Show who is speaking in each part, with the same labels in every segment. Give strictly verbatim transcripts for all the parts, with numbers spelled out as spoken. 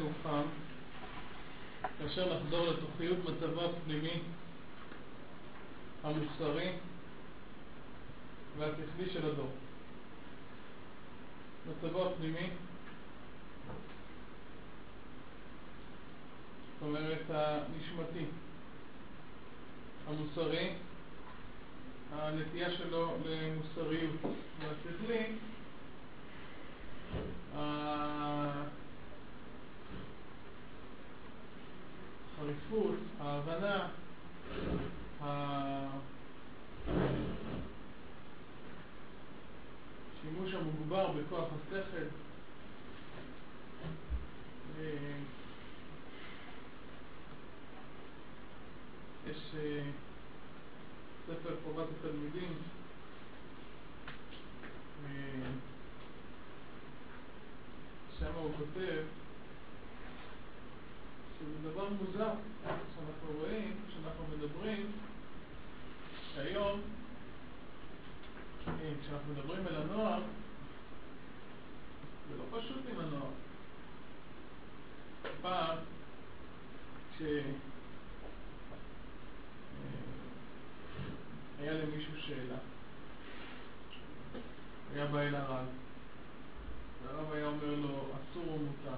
Speaker 1: מאוחר, כאשר נחזור לתוכיות מצבו הפנימי, המוסרי והשכלי של הדור. מצבו הפנימי, זאת אומרת הנשמתי, המוסרי, הנטייה שלו למוסריות, והשכלי, החריפות, ההבנה, השימוש המוגבר בכוח השכל. יש ספר חובת התלמידים, שם הוא כותב שזה דבר מוזר שאנחנו רואים, שאנחנו מדברים שהיום, כשאנחנו מדברים על הנוער, זה לא פשוט עם הנוער. פעם כשהיה למישהו שאלה, היה בא אל הרב, והרב היה אומר לו אסור או מותר.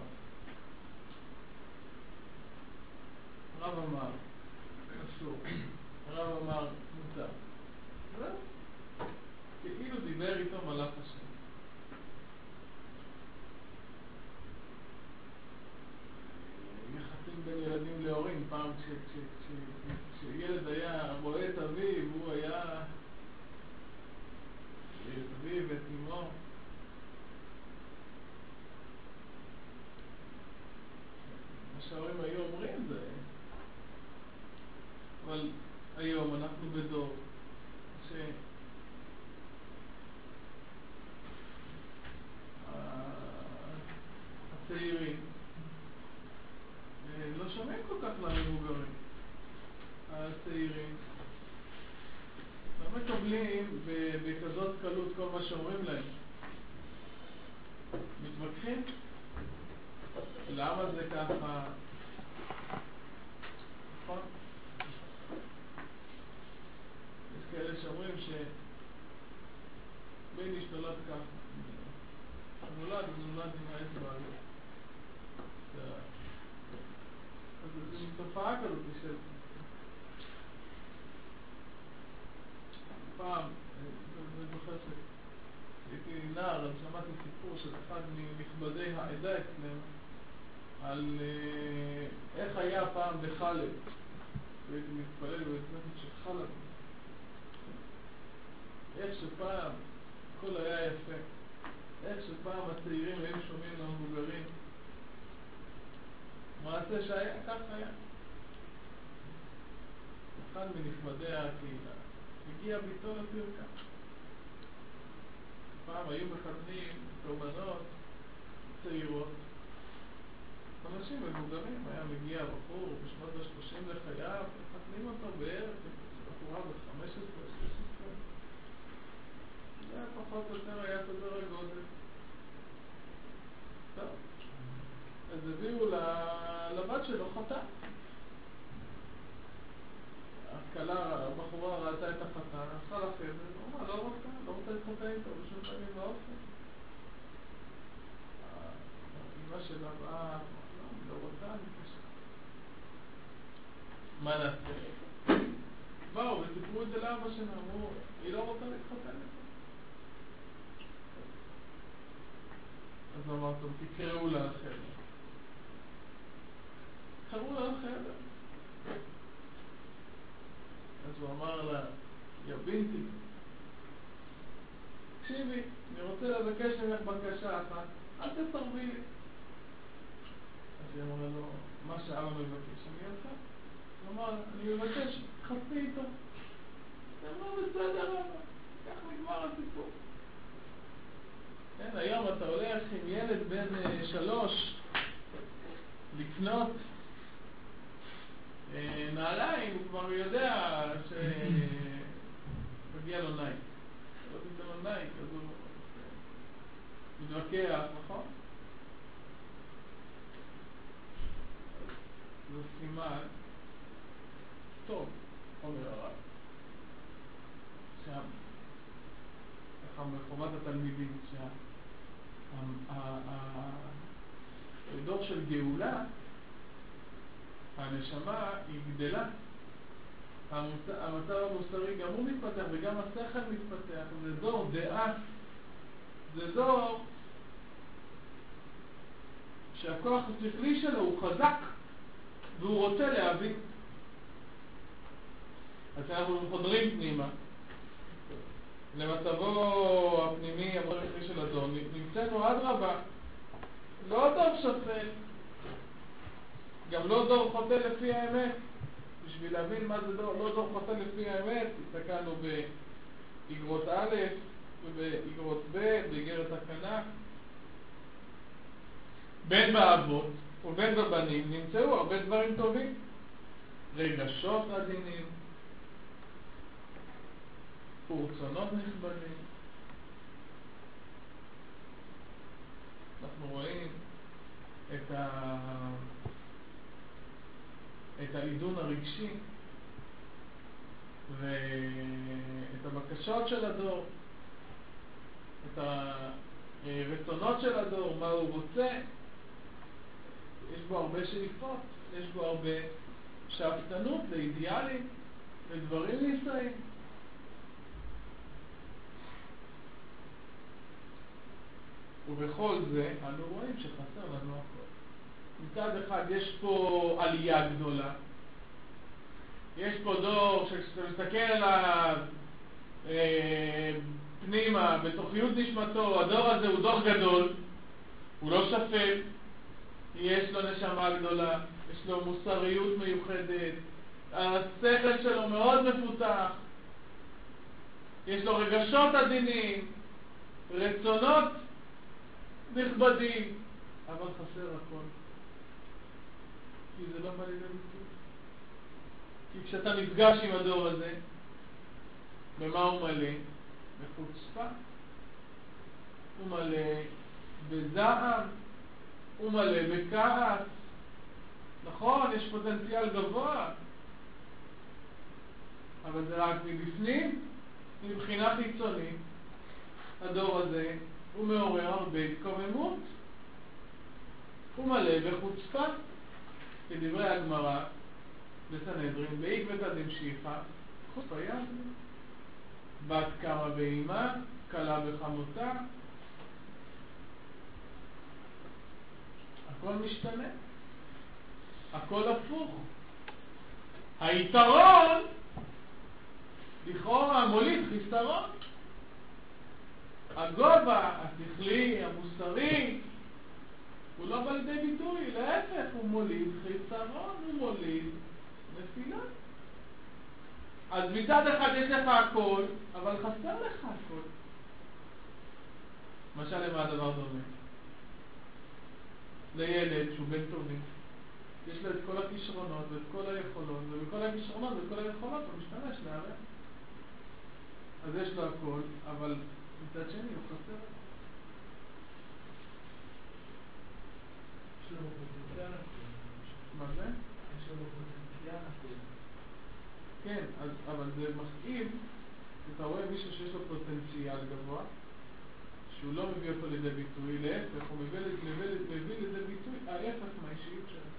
Speaker 1: הרב אמר אסור, הרב אמר מותר. כאילו דיבר איתו מלאך השם. יחסים בין ילדים להורים, פעם כשילד היה רואה את אביו, הוא היה את אביו ואת אמו. מה שההורים היו אומרים זה, אבל היום אנחנו בדור ש... הצעירים לא שומעים כל כך למבוגרים. הצעירים לא מקבלים בכזאת קלות כל מה שאומרים להם. מתווכחים? למה זה ככה? נכון? יש כאלה שאומרים ש... בין השתולד ככה. נולד, נולד עם האצבע הזאת. אז זו תופעה כזאת של... פעם, אני זוכר שהייתי נער, אז שמעתי סיפור של אחד מנכבדי העדה אצלנו על איך היה פעם בחלב. והייתי מתפלל בבית כנסת של חלב. איך שפעם הכל היה יפה. איך שפעם הצעירים היו שומעים למבוגרים. מעשה שהיה, כך היה. אחד מנכבדי הקהילה הגיע ביתו לפרקה. פעם היו מחתנים קורבנות צעירות, אנשים מבוגרים. היה מגיע בחור בשנות ה-שלושים לחייו, מחתנים אותו בערך בחורה ב-חמש עשרה שש עשרה. זה פחות או יותר היה סדר הגודל. טוב, אז הביאו לבת שלו חתן. הכלה, הבחורה ראתה את החתן, הלכה לחדר, הוא אמר, לא רוצה, לא רוצה להתחתן איתו, בשום פנים באופן. אמא שלה באה, לא, אני לא רוצה, אני קשה. מה נעשה? באו וסיפרו את זה לאבא שלה, אמרו, היא לא רוצה להתחתן איתו. אז אמרתם, תקראו לה לחדר. קראו לה לחדר. אז הוא אמר לה, יא בינתי, תקשיבי, אני רוצה לבקש ממך בקשה אחת, אל תסרבי לי. אז היא אמרה לו, מה שאבא מבקש, אני עושה? הוא אמר, אני מבקש, תחפי איתו. היא אמרה, בסדר אבא, כך נגמר הסיפור. כן, היום אתה הולך עם ילד בן שלוש לקנות נעליים, הוא כבר יודע שמגיע לו נייק. לא תיתן לו נייק, אז הוא מתווכח, נכון? זה סימן טוב, אומר הרב. שם, ככה מחובת התלמידים, שהדור של גאולה, הנשמה היא גדלה. המצב המוסרי גם הוא מתפתח וגם השכל מתפתח. זה דור דעה, זה דור שהכוח השכלי שלו הוא חזק והוא רוצה להבין. אז אנחנו חודרים פנימה למצבו הפנימי המוסרי של הדור. נמצאנו עד רבה, לא דור שפל, גם לא דור חוטא לפי האמת. בשביל להבין מה זה דור, לא דור חוטא לפי האמת, הסתכלנו באגרות א' ובאגרות ב', באגרת הכנף. בין באבות ובין בבנים נמצאו הרבה דברים טובים, רגשות עדינים ורצונות נכבדים. אנחנו רואים את ה... את העידון הרגשי ואת הבקשות של הדור, את הרצונות של הדור, מה הוא רוצה. יש בו הרבה שאיפות, יש בו הרבה שאפתנות לאידיאלים, לדברים ניסאים. ובכל זה אנו רואים שחסר לנו הכל. מצד אחד יש פה עלייה גדולה, יש פה דור שכשאתה מסתכל עליו אה, פנימה, בתוכיות נשמתו, הדור הזה הוא דור גדול, הוא לא שפל, יש לו נשמה גדולה, יש לו מוסריות מיוחדת, השכל שלו מאוד מפותח, יש לו רגשות עדינים, רצונות נכבדים, אבל חסר הכל. כי זה לא בא לידי ביטוי. כי כשאתה נפגש עם הדור הזה, במה הוא מלא? בחוצפה. הוא מלא בזעם, הוא מלא בכעס. נכון, יש פוטנציאל גבוה, אבל זה רק מבפנים, מבחינה חיצונית. הדור הזה הוא מעורר הרבה התקוממות. הוא מלא בחוצפה. כדברי הגמרא בסנהדרין, בעקבתא דמשיחא חוצפה יבנה, בת קמה באימה, קלה בחמותה. הכל משתנה, הכל הפוך. היתרון לכאורה מוליד חיסרון. הגובה השכלי, המוסרי, הוא לא בא לידי ביטוי, להפך, הוא מוליד חיסרון, הוא מוליד נפילה. אז מצד אחד יש לך הכל, אבל חסר לך הכל. למשל, למה הדבר דומה? לילד שהוא בן טובים, יש לו את כל הכישרונות ואת כל היכולות, ובכל הכישרונות ואת כל היכולות הוא משתמש להראה. אז יש לו הכל, אבל מצד שני הוא חסר. יש לו פוטנציאל הכל. מה זה? יש לו פוטנציאל הכל. כן, אז, אבל זה מכאיב, אתה רואה מישהו שיש לו פוטנציאל גבוה, שהוא לא מביא אותו לידי ביטוי, להפך, הוא מביא, מביא, מביא לידי ביטוי ההפך מהאישיות שלו.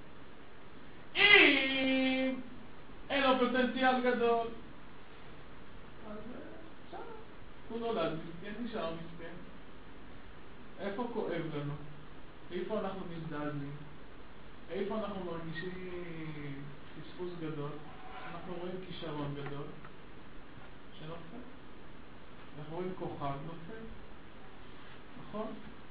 Speaker 1: אם אין לו פוטנציאל גדול, אז בסדר, הוא נולד מסכן, נשאר מסכן. איפה כואב לנו? איפה אנחנו מזדעזעים? איפה אנחנו מרגישים פספוס גדול? אנחנו רואים כישרון גדול שנופל. אנחנו רואים כוכב נופל. נכון?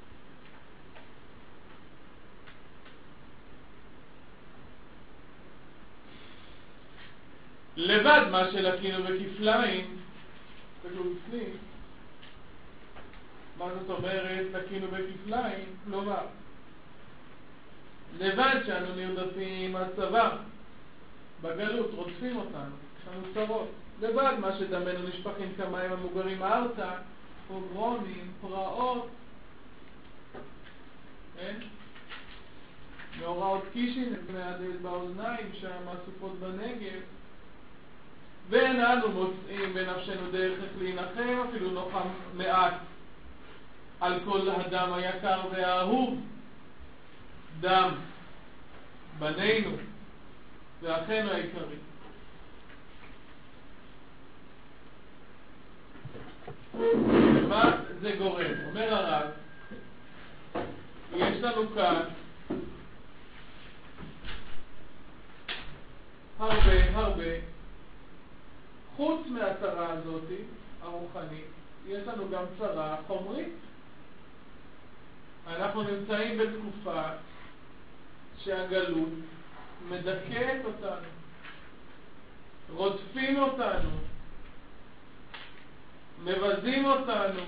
Speaker 1: לבד מה שלקינו בכפליים, תקלו בפנים, מה זאת אומרת לקינו בכפליים? כלומר, לבד שאנו נרדפים מהצבא, בגלות רודפים אותנו, יש לנו צרות. לבד מה שדמנו נשפכים כמים המוגרים ארצה, פוגרומים, פרעות, כן? מאורעות קישין מהדהד באוזניים שם הסופות בנגב, ואין אנו מוצאים בנפשנו דרך איך להנחם אפילו נוחם מעט על כל הדם היקר והאהוב, דם בנינו ואחינו היקרים. מה זה גורם? אומר הרב, יש לנו כאן הרבה הרבה, חוץ מהצרה הזאת הרוחנית, יש לנו גם צרה חומרית. אנחנו נמצאים בתקופה שהגלות מדכאת אותנו, רודפים אותנו, מבזים אותנו,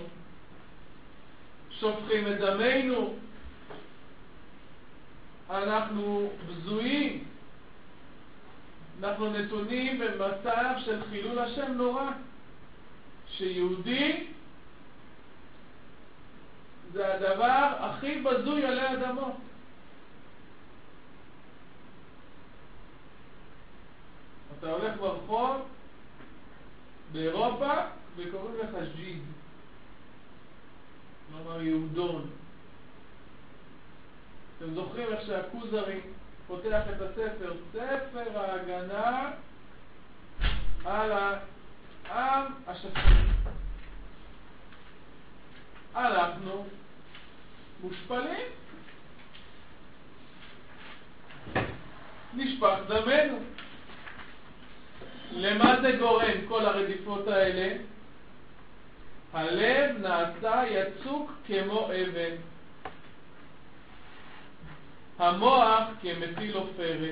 Speaker 1: שופכים את דמנו, אנחנו בזויים, אנחנו נתונים במצב של חילול השם נורא, שיהודי זה הדבר הכי בזוי עלי אדמות. אתה הולך ברחוב באירופה וקוראים לך ז'יד, כלומר יהודון. אתם זוכרים איך שהכוזרי פותח את הספר, ספר ההגנה על העם השפט. אנחנו מושפלים, נשפך דמנו. למה זה גורם כל הרדיפות האלה? הלב נעשה יצוק כמו אבן, המוח כמטיל עופרת.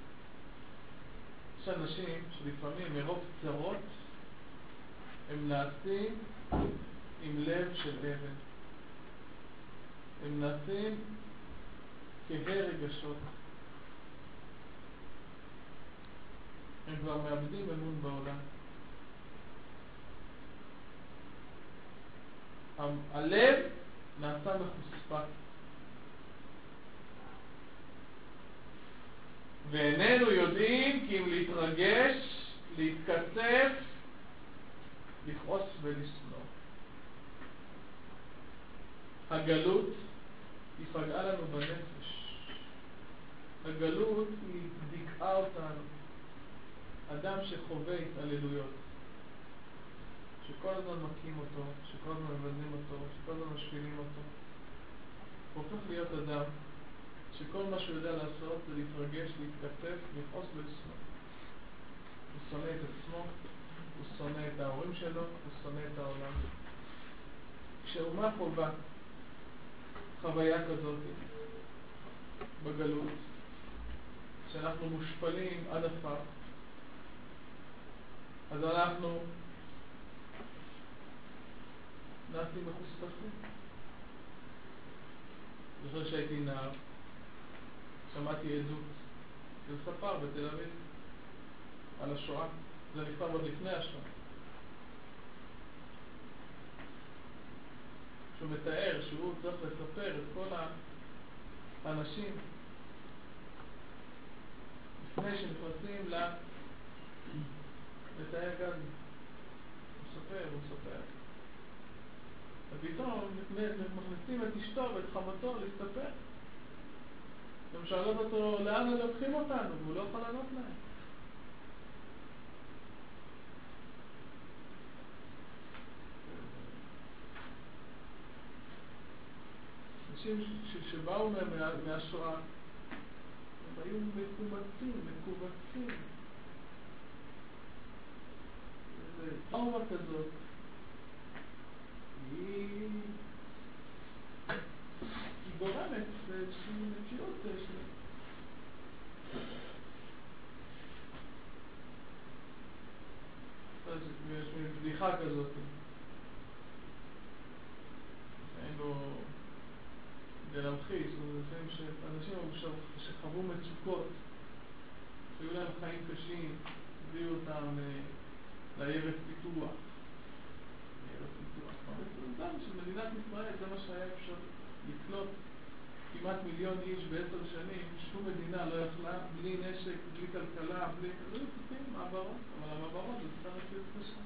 Speaker 1: יש אנשים שלפעמים מרוב צרות הם נעשים עם לב של אבן, הם נעשים כהי רגשות, הם כבר מאבדים אמון בעולם. הלב נעשה מחוספס, ואיננו יודעים כי אם להתרגש, להתקצף, לכעוס ולשנוא. הגלות היא פגעה לנו בנפש. הגלות היא דיכאה אותנו. אדם שחווה התעללויות, שכל הזמן מכים אותו, שכל הזמן מבזים אותו, שכל הזמן משפילים אותו, הוא הופך להיות אדם שכל מה שהוא יודע לעשות זה להתרגש, להתקצף, לכעוס ולשנוא. הוא שונא את עצמו, הוא שונא את ההורים שלו, הוא שונא את העולם. כשאומה חובה חוויה כזאת בגלות, שאנחנו מושפלים עד עפר, אז אנחנו נעשים מחוספסים. זוכר שהייתי נער, שמעתי עדות של ספר בתל אביב על השואה. זה נכתב עוד לפני השואה, שהוא מתאר שהוא צריך לספר את כל האנשים לפני שנכנסים לתאי הגז. הוא מספר, הוא מספר. ופתאום מכניסים את אשתו ואת חמתו להסתפר. הם שואלות אותו לאן הם לוקחים אותנו, והוא לא יכול לענות להם. אנשים שבאו מהשואה, הם היו מקובצים, מקובצים. איזו טראומה כזאת. היא גורמת לאיזושהי מציאות שלה. יש בדיחה כזאת. היינו להמחיש, אנשים שחוו מצוקות, שהיו להם חיים קשים, הביאו אותם לעיירת פיתוח. עיירת פיתוח. זה של מדינת ישראל, זה מה שהיה אפשר לקלוט. כמעט מיליון איש בעשר שנים, שום מדינה לא יכלה, בלי נשק, בלי כלכלה, בלי... לא יוצאים מעברות, אבל המעברות זה סתם מציאות קשה.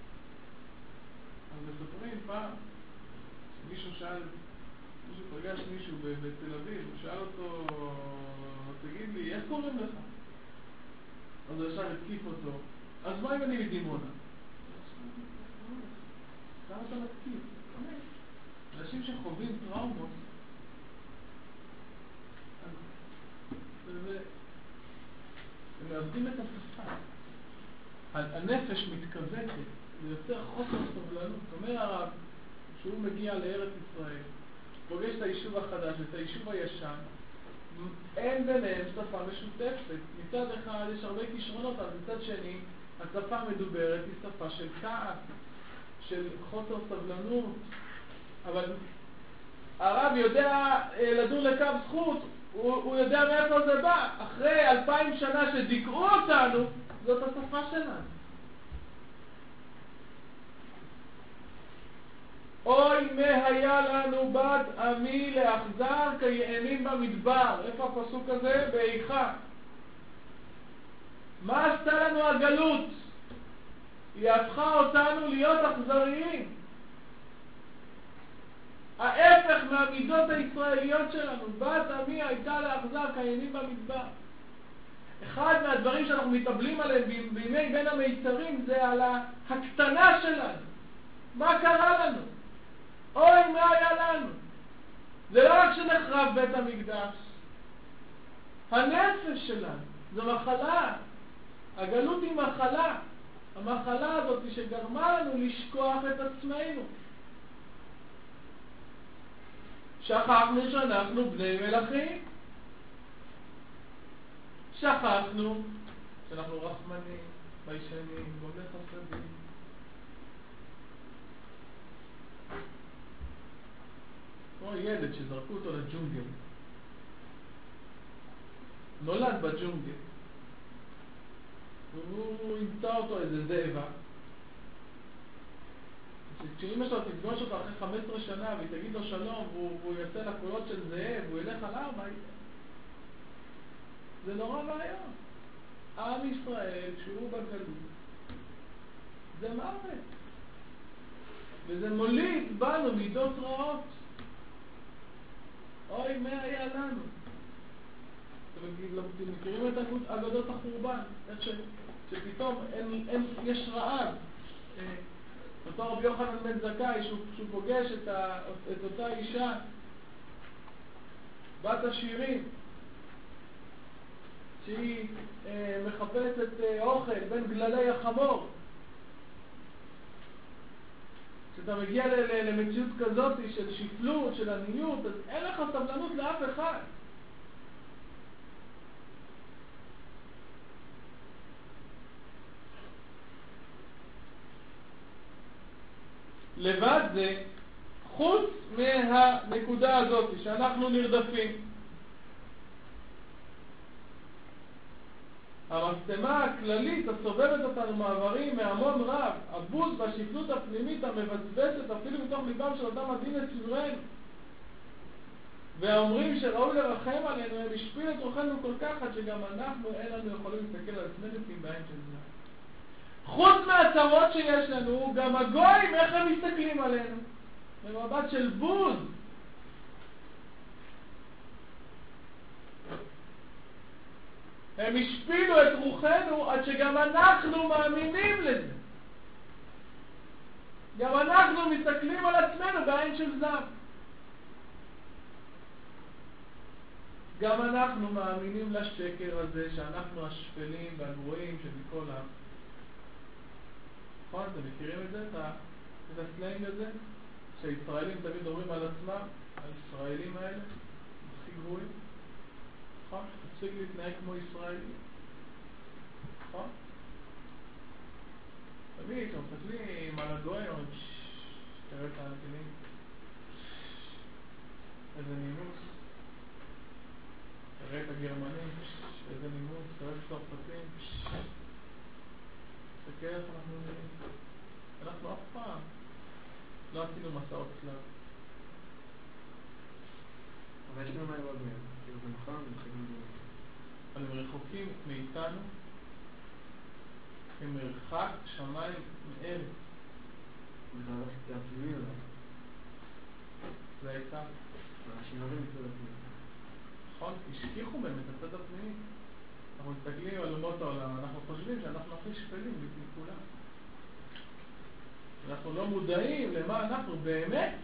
Speaker 1: אז מספרים פעם, מישהו שאל, מישהו פגש מישהו בתל אביב, הוא שאל אותו, תגיד לי, איך קוראים לך? אז הוא ישר התקיף אותו, אז מה אם אני מדימונה? כמה אתה מתקיף? אנשים שחווים טראומות, הם מאבדים את השפה. הנפש מתכווצת, זה יוצר חוסר סובלנות. אומר הרב, שהוא מגיע לארץ ישראל, פוגש את היישוב החדש, את היישוב הישן, אין ביניהם שפה משותפת. מצד אחד יש הרבה כישרונות, אבל מצד שני, השפה המדוברת היא שפה של כעס, של חוסר סבלנות. אבל הרב יודע לדון לקו זכות, הוא, הוא יודע מאיפה זה בא. אחרי אלפיים שנה שדיכאו אותנו, זאת השפה שלנו. אוי מה היה לנו בת עמי לאכזר כיענים במדבר. איפה הפסוק הזה? באיכה. מה עשתה לנו הגלות? היא הפכה אותנו להיות אכזריים. ההפך מהמידות הישראליות שלנו. בת עמי הייתה לאכזר כיענים במדבר. אחד מהדברים שאנחנו מתאבלים עליהם בימי בין המיצרים זה על ההקטנה שלנו. מה קרה לנו? אוי מה היה לנו? זה לא רק שנחרב בית המקדש, הנפש שלנו זו מחלה. הגלות היא מחלה. המחלה הזאת שגרמה לנו לשכוח את עצמנו. שכחנו שאנחנו בני מלכים. שכחנו שאנחנו רחמנים, ביישנים, גומלי חסדים. כמו ילד שזרקו אותו לג'ונגל. נולד בג'ונגל. והוא ימצא אותו איזה זאבה. כשאמא שלו תפגוש אותו אחרי חמש עשרה שנה והיא תגיד לו שלום והוא, והוא יוצא לקולות של זאב והוא ילך על ארבע, זה נורא ואיום. עם ישראל שהוא בגלות זה מוות, וזה מוליד בנו מידות רעות. אוי מה היה לנו? אתם מכירים את אגדות החורבן, איך ש, שפתאום אין, אין, יש רעב. אותו רבי יוחנן בן זכאי שהוא, שהוא פוגש את, ה, את אותה אישה בת השירים שהיא אה, מחפשת אה, אוכל בין גללי החמור. כשאתה מגיע ל, ל, למציאות כזאת של שפלות, של עניות, אז אין לך סבלנות לאף אחד. לבד זה, חוץ מהנקודה הזאת שאנחנו נרדפים, המסתמה הכללית הסובבת אותנו מעברים מהמון רב, הבוז והשפלות הפנימית המבצבצת אפילו מתוך ליבם של אותם הדין לצברנו, והאומרים שראוי לרחם עלינו, הם השפיעו את רוחנו כל כך עד שגם אנחנו אין לנו יכולים להסתכל על עצמנו בעין של זמן. חוץ מהצרות שיש לנו, גם הגויים איך הם מסתכלים עלינו במבט של בוז. הם השפילו את רוחנו עד שגם אנחנו מאמינים לזה. גם אנחנו מסתכלים על עצמנו בעין של זעם. גם אנחנו מאמינים לשקר הזה שאנחנו השפלים והגרועים שבכל העם. נכון? אתם מכירים את זה? את הסלנג הזה? שהישראלים תמיד אומרים על עצמם, הישראלים האלה, הכי גרועים. נכון? תפסיק להתנהג כמו ישראלי. נכון? תמיד, אתם מסתכלים על הגויים, אומרים, תראה את הנתינים. איזה נימוס. תראה את הגרמנים, איזה נימוס. תראה את הצרפתים. תסתכל איך אנחנו נראים. אנחנו אף פעם לא עשינו מסעות צלב.
Speaker 2: אבל יש לנו מה ללמוד מהם, כאילו זה נכון,
Speaker 1: הם רחוקים מאיתנו כמרחק שמיים מארץ.
Speaker 2: זה הלך את הפנימי אולי.
Speaker 1: זה הייתה.
Speaker 2: אנשים לא רואים את הפנימי.
Speaker 1: נכון, השכיחו מהם את הצד הפנימי. אנחנו מסתכלים על אומות העולם, אנחנו חושבים שאנחנו הכי שפלים מכולם. אנחנו לא מודעים למה אנחנו באמת.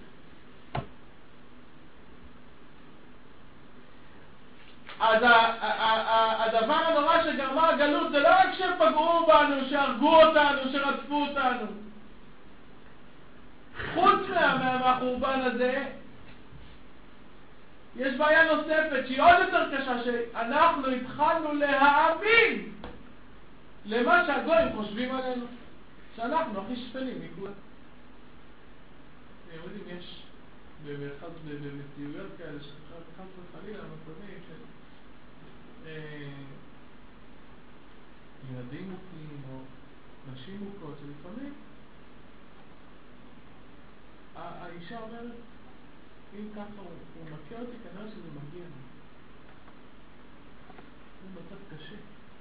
Speaker 1: אז הדבר הנורא שגרמה הגלות זה לא רק שפגעו בנו, שהרגו אותנו, שרדפו אותנו. חוץ מהחורבן הזה, יש בעיה נוספת שהיא עוד יותר קשה, שאנחנו התחלנו להאמין למה שהגויים חושבים עלינו, שאנחנו הכי שפלים מכולם. אתם יודעים, יש באחד במציאויות כאלה שחד וחלילה מקומיים של ילדים מוכים או נשים מוכות, שלפעמים האישה אומרת, אם ככה הוא מכה אותי, כנראה שזה מגיע לי. זה מצב קשה.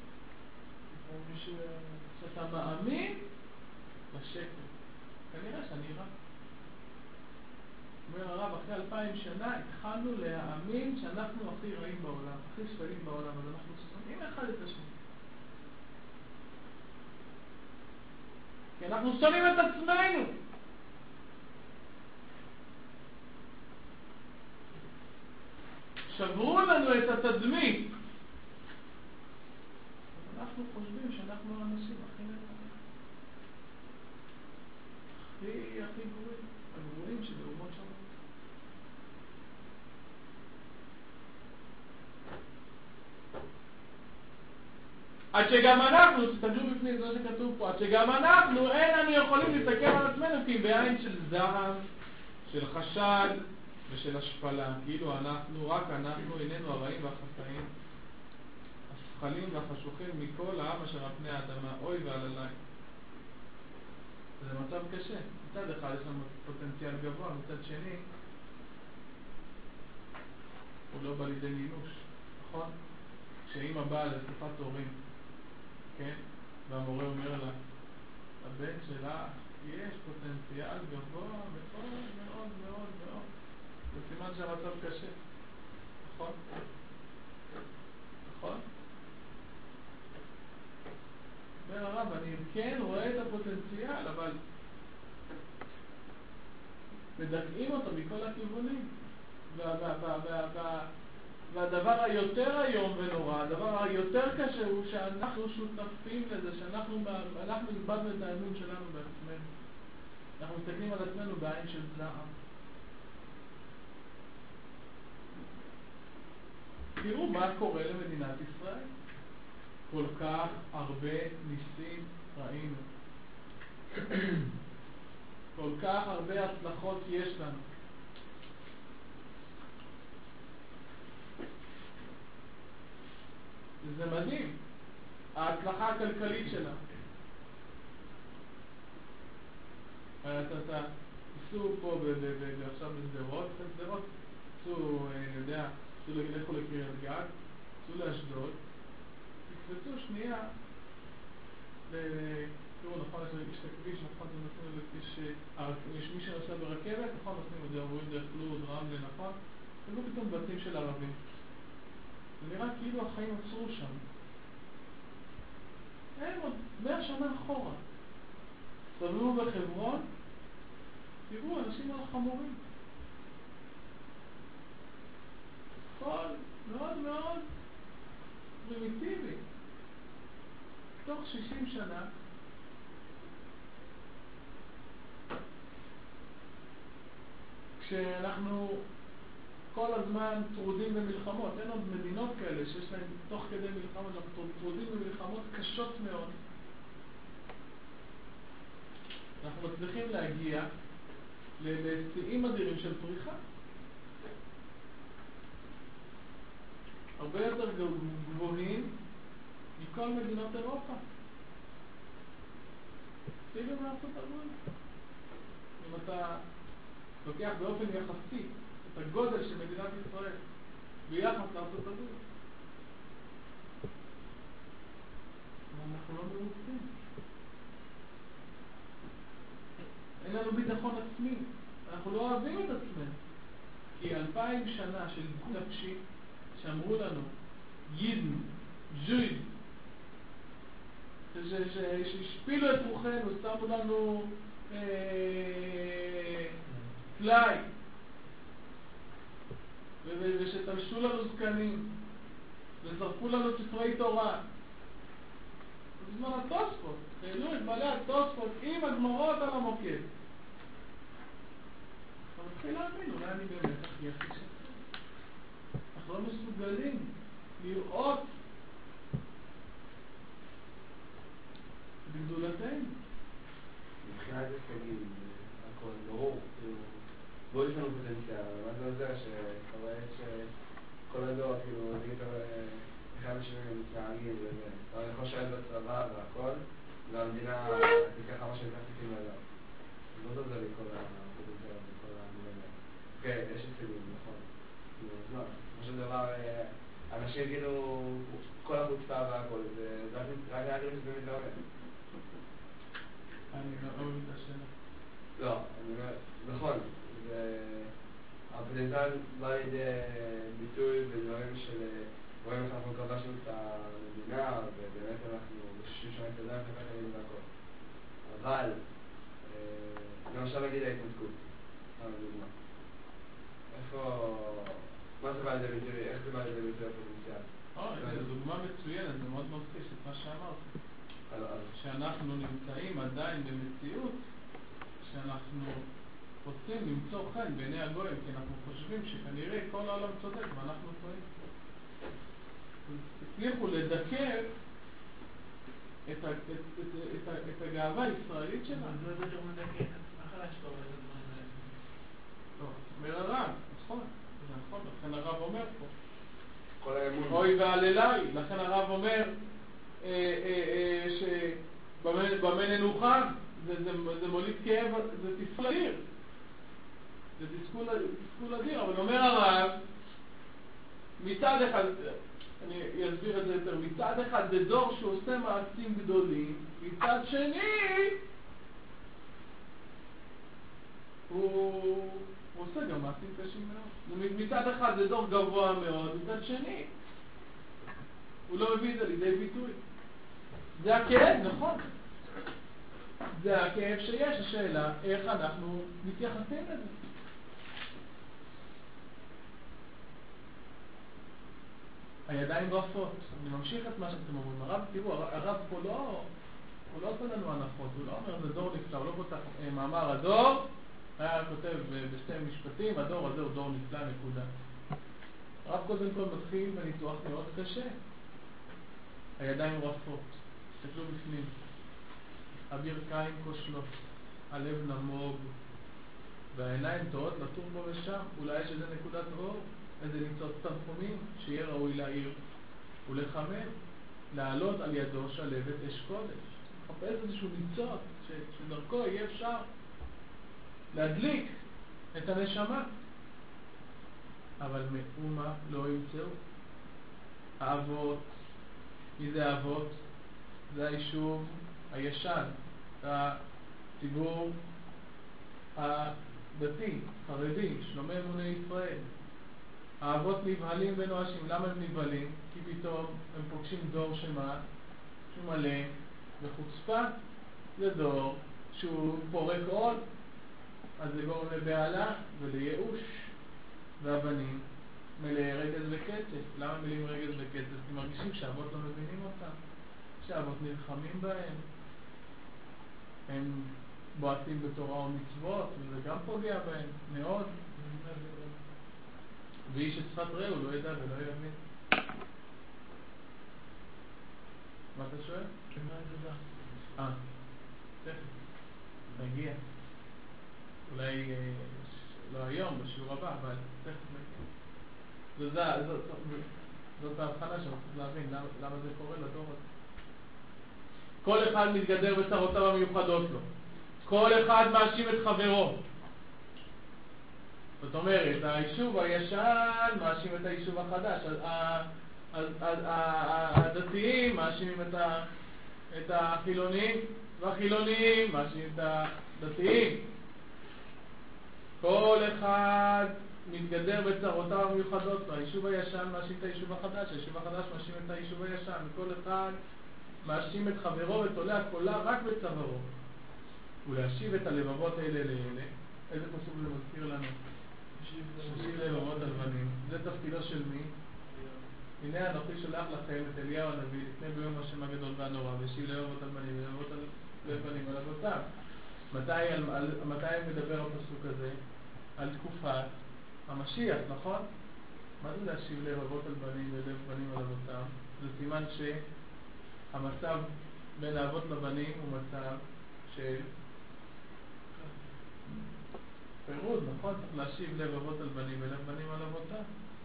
Speaker 1: שאתה מאמין לשקר. כנראה שאני רע. אומר הרב, אחרי אלפיים שנה התחלנו להאמין שאנחנו הכי רעים בעולם, הכי שפלים בעולם, אז אנחנו שונאים אחד את השני. כי אנחנו שונאים את עצמנו. שברו לנו את התדמית. אנחנו חושבים שאנחנו האנשים הכי נאמנים. הכי, הכי גרועים. הגרועים שבאומות שונות. עד שגם אנחנו, תסתכלו בפני זה שכתוב פה, עד שגם אנחנו אין לנו יכולים להסתכל על עצמנו כי בעין של זעם, של חשד ושל השפלה. כאילו אנחנו, רק אנחנו, איננו הרעים והחטאים, השכלים והחשוכים מכל העם אשר על פני האדמה. אוי ועללי. זה מצב קשה. מצד אחד יש לנו פוטנציאל גבוה, מצד שני הוא לא בא לידי מימוש, נכון? כשאמא באה לשיחת הורים, כן? והמורה אומר לה, הבן שלה יש פוטנציאל גבוה מאוד מאוד מאוד מאוד. זה סימן שהמצב קשה, נכון? נכון? אומר הרב, אני כן רואה את הפוטנציאל, אבל מדכאים אותו מכל הכיוונים. והדבר היותר היום ונורא, הדבר היותר קשה הוא שאנחנו שותפים לזה, שאנחנו איבדנו את האמון שלנו בעצמנו. אנחנו מסתכלים על עצמנו בעין של זעם. תראו מה קורה למדינת ישראל. כל כך הרבה ניסים ראינו. כל כך הרבה הצלחות יש לנו. זה מדהים, ההצלחה הכלכלית שלה. אתה עשו פה עכשיו בסדרות, בסדרות, עשו, אני יודע, עשו לכו לקריית גת, עשו לאשדוד, תקפצו שנייה, תראו, נכון, יש את הכביש, נכון, זה נותנים לכביש, יש מי שנוסע ברכבת, נכון, נותנים את זה, עבורים דרך לוד, רמלה, נכון, תראו פתאום בתים של ערבים. זה נראה כאילו החיים עצרו שם. הם עוד מאה שנה אחורה. סבלו בחברון, תראו, אנשים על חמורים. הכל מאוד מאוד פרימיטיבי. תוך שישים שנה, כשאנחנו כל הזמן טרודים במלחמות, אין עוד מדינות כאלה שיש להם תוך כדי מלחמות, אנחנו טרודים במלחמות קשות מאוד. אנחנו מצליחים להגיע לשיאים אדירים של פריחה. הרבה יותר גבוהים מכל מדינות אירופה. אפילו מארצות הברית. אם אתה לוקח באופן יחסי את הגודל של מדינת ישראל ביחס לארצות הברית. אנחנו לא מרוצים. אין לנו ביטחון עצמי. אנחנו לא אוהבים את עצמנו. כי אלפיים שנה של דיכוי נפשי, שאמרו לנו, יידן, ג'ויד, שהשפילו את רוחנו, שמו לנו טלאי, ושתלשו לנו זקנים, וזרקו לנו ספרי תורה. בזמן התוספות, העלו את בעלי התוספות עם הגמרות על המוקד. אתה מתחיל להאמין, אולי אני באמת הכי הכי שכן. אנחנו לא מסוגלים לראות בגדולתנו.
Speaker 3: מבחינת הישגים, הכל ברור, כאילו, בואו יש לנו פוטנציאל, מה זה עוזר שאתה רואה שכל הדור, כאילו, נגיד אחד השנים מתנהגים וזה, אתה יכול לשאול בצבא והכל, והמדינה תיקח מה שאני תחתים עליו. לא תעזר לי כל הפוטנציאל וכל המדינה. כן, יש הישגים, נכון. אז מה, כמו שדבר, אנשים כאילו, כל החוצפה והכל, זה רק להגיד שזה באמת לא עומד.
Speaker 1: אני לא אוהב את השאלה.
Speaker 3: לא, אני אומר, נכון, הפוטנציאל בא לידי ביטוי בדברים של רואים איך אנחנו כבשנו את המדינה ובאמת אנחנו חושבים שם את הדרך לקחת לידי והכל. אבל, למשל נגיד ההתנתקות, סתם לדוגמה. איפה, מה זה בא לידי ביטוי, איך זה בא לידי ביטוי הפוטנציאל?
Speaker 1: אוי, זו דוגמה מצוינת, זה מאוד מפחיש את מה שאמרתי. שאנחנו נמצאים עדיין במציאות שאנחנו רוצים למצוא חן בעיני הגויים, כי אנחנו חושבים שכנראה כל העולם צודק ואנחנו טועים. הצליחו לדכא את, את, את, את, את הגאווה הישראלית שלנו.
Speaker 4: זה זה שהוא מדכא, אחלה שטוב איזה דברים האלה.
Speaker 1: טוב, אומר הרב, נכון, נכון, לכן הרב אומר פה.
Speaker 3: כל האמון.
Speaker 1: אוי ועללי, לכן הרב אומר שבמה ננוחם, זה מוליד כאב, זה תסכול אדיר. זה תסכול אדיר, אבל אומר הרב, מצד אחד, אני אסביר את זה יותר, מצד אחד זה דור שעושה מעשים גדולים, מצד שני, הוא עושה גם מעשים קשים מאוד. מצד אחד זה דור גבוה מאוד, מצד שני, הוא לא מביא את זה לידי ביטוי. זה הכאב, נכון. זה הכאב שיש, השאלה איך אנחנו מתייחסים לזה. הידיים רפות. אני ממשיך את מה שאתם אומרים. הרב, תראו, הרב פה לא, הוא לא עושה לנו הנחות, הוא לא אומר זה דור נפלא, הוא לא כותב מאמר הדור, היה כותב בשתי משפטים, הדור הזה הוא דור נפלא, נקודה. הרב קודם כל מתחיל בניתוח מאוד קשה. הידיים רפות, תסתכלו בפנים, הברכיים כושלות, הלב נמוג, והעיניים טועות לטור בו ושם, אולי יש איזה נקודת אור, איזה ניצוץ תנחומים שיהיה ראוי להעיר ולחמם, לעלות על ידו שלבת אש קודש, לחפש איזשהו ניצוץ שדרכו יהיה אפשר להדליק את הנשמה, אבל מאומה לא ימצאו. האבות, מי זה האבות? זה היישוב הישן, הציבור הדתי, חרדי, שלומי אמוני ישראל. האבות נבהלים ונואשים. למה הם נבהלים? כי פתאום הם פוגשים דור שמה? שהוא מלא בחוצפה. זה דור שהוא פורק עול, אז זה גורם לבעלה ולייאוש. והבנים מלאי רגז וקצף. למה מלאים רגז וקצף? כי מרגישים שהאבות לא מבינים אותם, שהאבות נלחמים בהם, הם בועטים בתורה ומצוות, וזה גם פוגע בהם מאוד. ואיש את שפת רעהו לא ידע ולא יבין. מה אתה שואל?
Speaker 4: כמה זה זה?
Speaker 1: אה, תכף, נגיע. אולי לא היום, בשיעור הבא, אבל תכף נגיע. זאת ההבחנה שרציתי להבין, למה זה קורה לדור הזה. כל אחד מתגדר בצרותיו המיוחדות לו. כל אחד מאשים את חברו. זאת אומרת, היישוב הישן מאשים את היישוב החדש, הדתיים מאשימים את החילונים, והחילונים מאשימים את הדתיים. כל אחד מתגדר בצרותיו המיוחדות, היישוב הישן מאשים את היישוב החדש, היישוב החדש מאשים את היישוב הישן, וכל אחד מאשים את חברו ותולה קולה רק בצווארו. ולהשיב את הלבבות האלה לאלה. איזה פסוק זה מזכיר לנו? להשיב לבבות הלבנים. זה תפקידו של מי? הנה אנוכי שולח לכם את אליהו הנביא לפני ביום השם הגדול והנורא, והשיב לבבות הלבנים ולבבות הלבנים על אבותיו. מתי מדבר הפסוק הזה? על תקופת המשיח, נכון? מה זה להשיב לבבות הלבנים ולב בנים על אבותיו? זה סימן שהמצב בין האבות לבנים הוא מצב של פירוד, נכון? צריך להשיב לב אבות על בנים ולב בנים על אבותיו.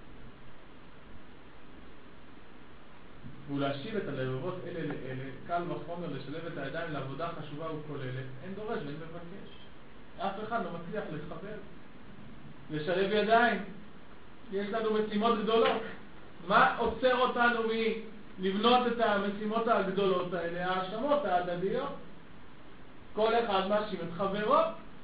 Speaker 1: ולהשיב את הלבבות אלה לאלה, קל וחומר לשלב את הידיים לעבודה חשובה וכוללת, אין דורש ואין מבקש. אף אחד לא מצליח לחבר, לשלב ידיים. יש לנו משימות גדולות. מה עוצר אותנו מלבנות את המשימות הגדולות האלה? האשמות ההדדיות. כל אחד מאשים את חברו.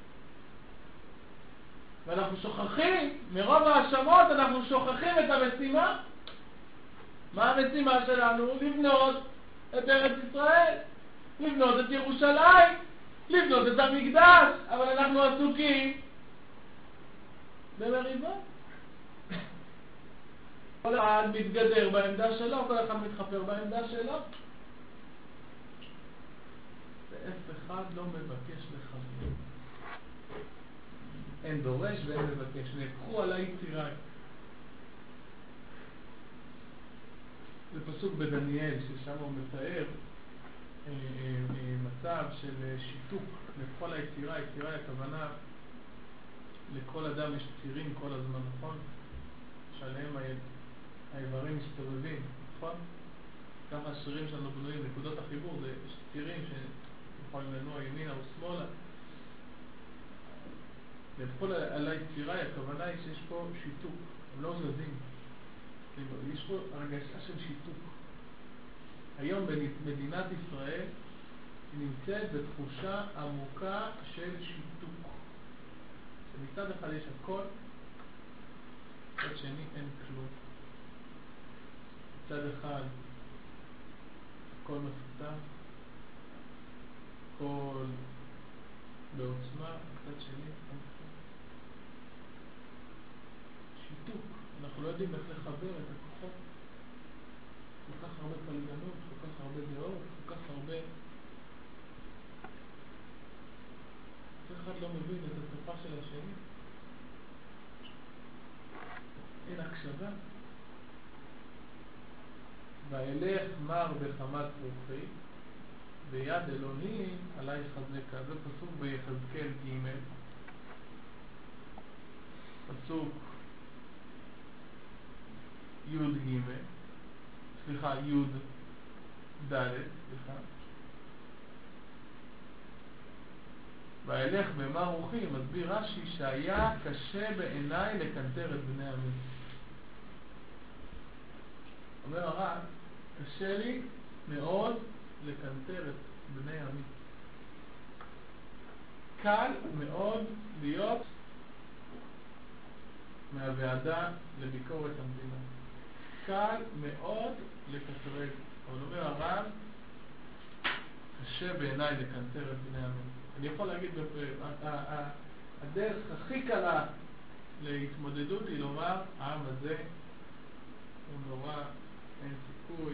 Speaker 1: ואנחנו שוכחים, מרוב האשמות אנחנו שוכחים את המשימה. מה המשימה שלנו? לבנות את ארץ ישראל, לבנות את ירושלים, לבנות את המקדש, אבל אנחנו עסוקים במריבות. כל אחד מתגדר בעמדה שלו, כל אחד מתחפר בעמדה שלו, ואף אחד לא מבקש לחבר. אין דורש ואין מבקש. נקחו על היצירה. זה פסוק בדניאל, ששם הוא מתאר אה, אה, מצב של שיתוק לכל היצירה. היצירה היא הכוונה, לכל אדם יש צירים כל הזמן, נכון? שעליהם האיברים מסתובבים, נכון? ככה השירים שלנו בנויים, נקודות החיבור, זה צירים שיכולים לנוע ימינה או שמאלה. לכל על היצירה הכוונה היא שיש פה שיתוק, הם לא זזים. יש פה הרגשה של שיתוק. היום במדינת ישראל נמצאת בתחושה עמוקה של שיתוק. שמצד אחד יש הכל, מצד שני אין כלום. מצד אחד הכל מפותח, הכל בעוצמה, מצד שני אין כלום. שיתוק. אנחנו לא יודעים איך לחבר את הכוחות. כל כך הרבה פלגנות, כל כך הרבה דעות, כל כך הרבה... אף אחד לא מבין את השפה של השני. אין הקשבה. ואלך מר בחמת רוחי, ויד אלוהים עלי חזקה. זה פסוק ביחזקאל ג', פסוק יוד ג', סליחה, יוד ד', סליחה. והלך במה רוחי, מסביר רש"י שהיה קשה בעיניי לקנטר את בני עמי. אומר הרב, קשה לי מאוד לקנטר את בני עמי. קל מאוד להיות מהוועדה לביקורת המדינה. קל מאוד לקטרג. אבל אומר הרב, קשה בעיניי לקנטר את בני עמי. אני יכול להגיד, הדרך הכי קלה להתמודדות היא לומר, העם הזה הוא נורא, אין סיכוי.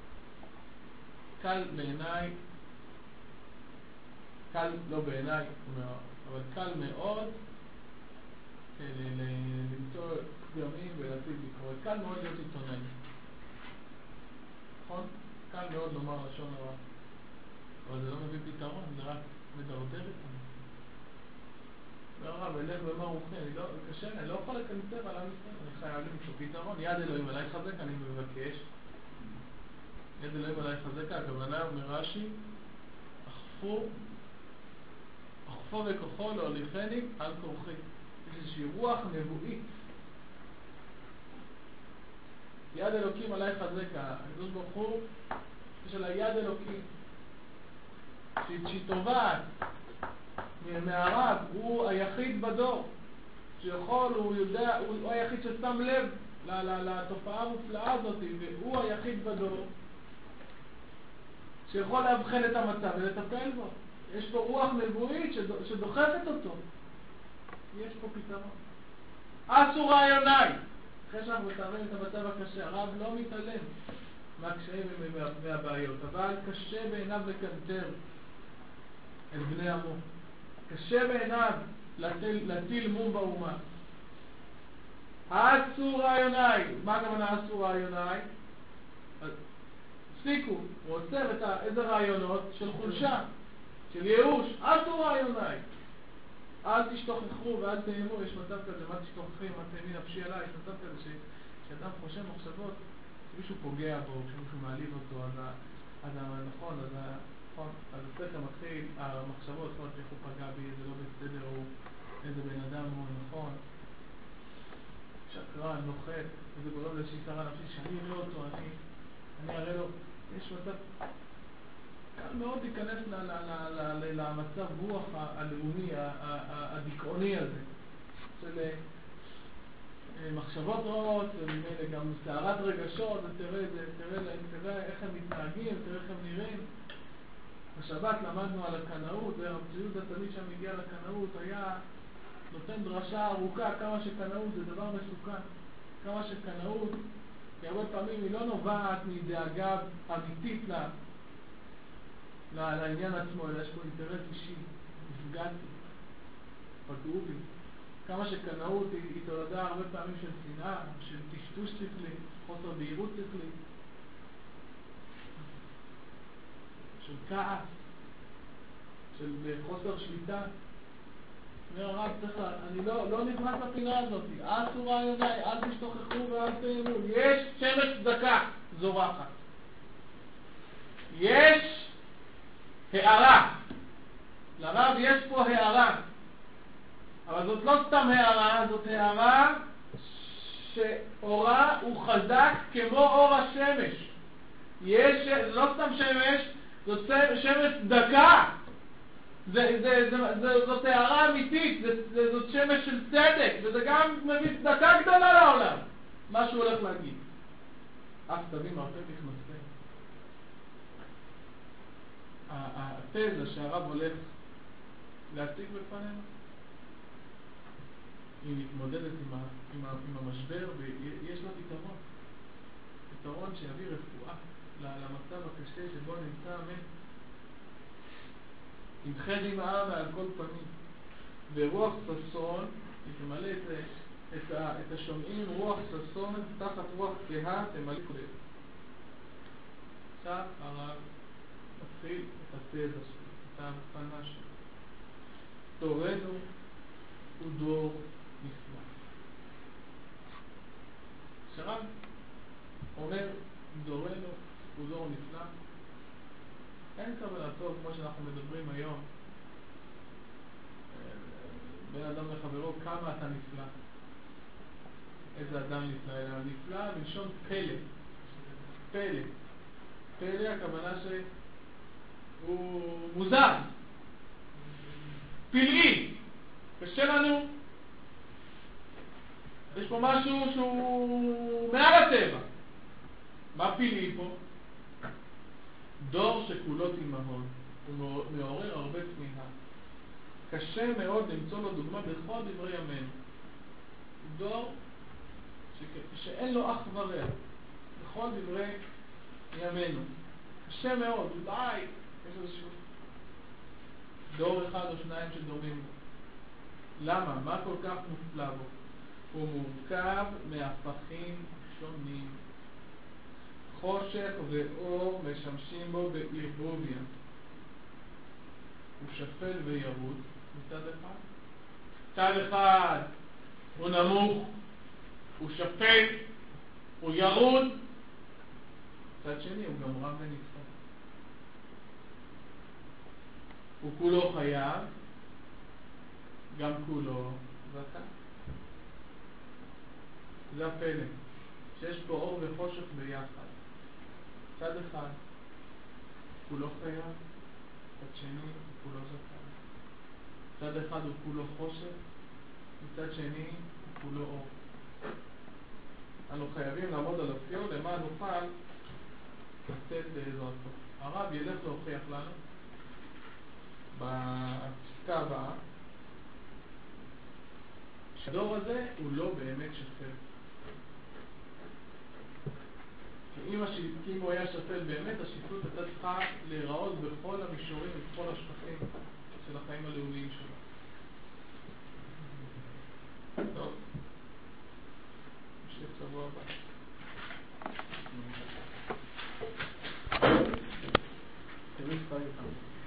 Speaker 1: קל בעיניי, קל לא בעיניי, אבל קל מאוד למצוא פגמים ולהציג ביקורת. קל מאוד להיות עיתונאי. נכון? קל מאוד לומר לשון הרע. אבל זה לא מביא פתרון, זה רק מדרדר איתנו. והרב, אלך במה רוחי, אני לא, קשה, אני לא יכול לקנטר על עם ישראל, אני חייב למצוא פתרון. יד אלוהים עליי חזק, אני מבקש. יד אלוהים עליי חזק, הכוונה אומר רש"י, אכפו, אכפו וכוחו להוליכני על כורחי. יש איזושהי רוח נבואית. יד אלוקים עלי חזקה, הקדוש ברוך הוא, יש עלי יד אלוקים, שהיא, שהיא טובעת מהרב, הוא היחיד בדור, שיכול, הוא יודע, הוא, הוא היחיד ששם לב לתופעה המופלאה הזאת, והוא היחיד בדור, שיכול להבחן את המצב ולטפל בו. יש פה רוח נבואית שדוחפת אותו. יש פה פתרון. עשו רעיוני. אחרי שאנחנו מתארים את המצב הקשה, הרב לא מתעלם מהקשיים והבעיות, אבל קשה בעיניו לקנטר את בני עמו. קשה בעיניו להטיל, להטיל מום באומה. עשו רעיוני. מה הכוונה עשו רעיוני? הפסיקו, הוא עוצר את איזה רעיונות של חולשה, של ייאוש. עשו רעיוני. אל תשתוכחו ואל תאימו. יש מצב כזה, מה תשתוכחים, מה תאמין נפשי עליי. יש מצב כזה ש... שאדם חושב מחשבות, שמישהו פוגע בו, שמישהו מעליב אותו, אז, ה... אז ה... נכון, אז ה... נכון, אז הספר מתחיל, המחשבות, נכון, איך הוא פגע בי, זה לא בסדר, הוא איזה בן אדם הוא, נכון, שקרן, נוחת, וזה גורם לאיזושהי שרה נפשית, שאני אראה אותו, אני, אני אראה לו. יש מצב קל מאוד להיכנס למצב רוח הלאומי, הדיכאוני הזה, של מחשבות רעות, גם סערת רגשות, תראה, תראה, תראה איך הם מתנהגים, תראה איך הם נראים. בשבת למדנו על הקנאות, והרב צבי יהודה תמיד שם הגיע לקנאות, היה נותן דרשה ארוכה כמה שקנאות זה דבר מסוכן, כמה שקנאות, כי הרבה פעמים היא לא נובעת מדאגה אמיתית לה, לעניין עצמו, אלא יש פה אינטרס אישי, נפגעתי, פגעו בי. כמה שקנאות היא, היא תולדה הרבה פעמים של שנאה, של טשטוש שכלי, חוסר בהירות שכלי, של כעס, של חוסר שליטה. אומר הרב, צריך, אני לא, לא נכנס לפינה הזאת. עשו רעיוני, אל תשתוכחו ואל תאימו. יש שמש צדקה זורחת. יש הערה. לרב יש פה הערה. אבל זאת לא סתם הערה, זאת הערה שאורה הוא חזק כמו אור השמש. יש, זה לא סתם שמש, זאת שמש צדקה. זה, זה, זה, זה, זאת הערה אמיתית, זה, זה, זאת שמש של צדק, וזה גם מביא צדקה גדולה לעולם, מה שהוא הולך להגיד. אף תבין מרפא נכנסה. התזה שהרב הולך להציג בפנינו, היא מתמודדת עם, ה, עם, ה, עם המשבר, ויש לה פתרון. פתרון שיביא רפואה למצב הקשה שבו נמצא המת. תמחה דמעה מעל כל פנים, ורוח ששון, היא תמלא את, את, את השומעים, רוח ששון, תחת רוח כהה, תמלא כולם. עכשיו הרב מתחיל את התזה שלו, את ההבחנה שלו. דורנו הוא דור נפלא. שהרב אומר, דורנו הוא דור נפלא, אין כוונתו, כמו שאנחנו מדברים היום, בין אדם לחברו, כמה אתה נפלא, איזה אדם נפלא, אלא נפלא בלשון פלא, פלא, פלא הכוונה שהוא מוזר, פלאי, קשה לנו, יש פה משהו שהוא מעל הטבע. מה פלאי פה? דור שכולו תימהון, הוא מעורר הרבה תמיהה. קשה מאוד למצוא לו דוגמה בכל דברי ימינו. דור ש... שאין לו אח ורע בכל דברי ימינו. קשה מאוד, אולי יש איזשהו דור אחד או שניים שדומים בו. למה? מה כל כך מופלא בו? הוא מורכב מהפכים שונים. חושך ואור משמשים בו בערבוביה. הוא שפל וירוד מצד אחד. מצד אחד הוא נמוך, הוא שפל, הוא ירוד. מצד שני הוא גם רב ונצחק. הוא כולו חייב, גם כולו זכה. זה הפלא, שיש פה אור וחושך ביחד. צד אחד הוא לא חייב, צד שני הוא לא זכאי. צד אחד הוא כולו חושך, מצד שני הוא כולו אור. אנו חייבים לעמוד על אופיו למען נוכל לצאת בעזרתו. הרב ילך להוכיח לנו בפסקה הבאה שהדור הזה הוא לא באמת שפל. כי אם, הש... כי אם הוא היה שפל באמת, השפלות הייתה צריכה להיראות בכל המישורים ובכל השטחים של החיים הלאומיים שלו. טוב, נמשיך שבוע הבא.
Speaker 2: תמיד פעם איתם.